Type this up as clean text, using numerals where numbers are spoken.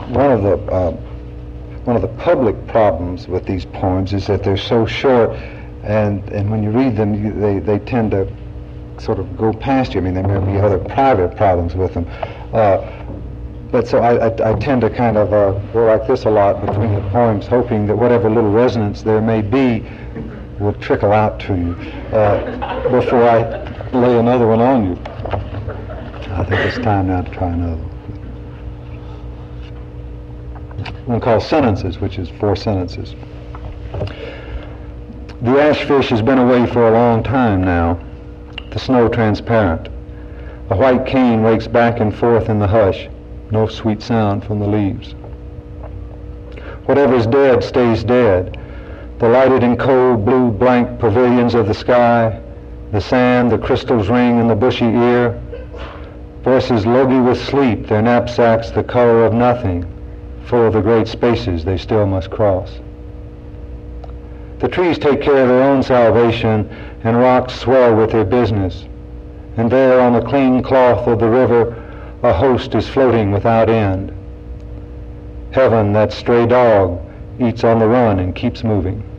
one of the public problems with these poems is that they're so short, and when you read them, they tend to sort of go past you. I mean, there may be other private problems with them. But so I tend to kind of go like this a lot between the poems, hoping that whatever little resonance there may be will trickle out to you before I lay another one on you. I think it's time now to try another. One called Sentences, which is 4 sentences. The ashfish has been away for a long time now, the snow transparent. A white cane wakes back and forth in the hush, no sweet sound from the leaves. Whatever's dead stays dead. The lighted and cold blue blank pavilions of the sky, the sand, the crystal's ring in the bushy ear, voices logy with sleep, their knapsacks the color of nothing, full of the great spaces they still must cross. The trees take care of their own salvation, and rocks swell with their business. And there on the clean cloth of the river, a host is floating without end. Heaven, that stray dog, eats on the run and keeps moving.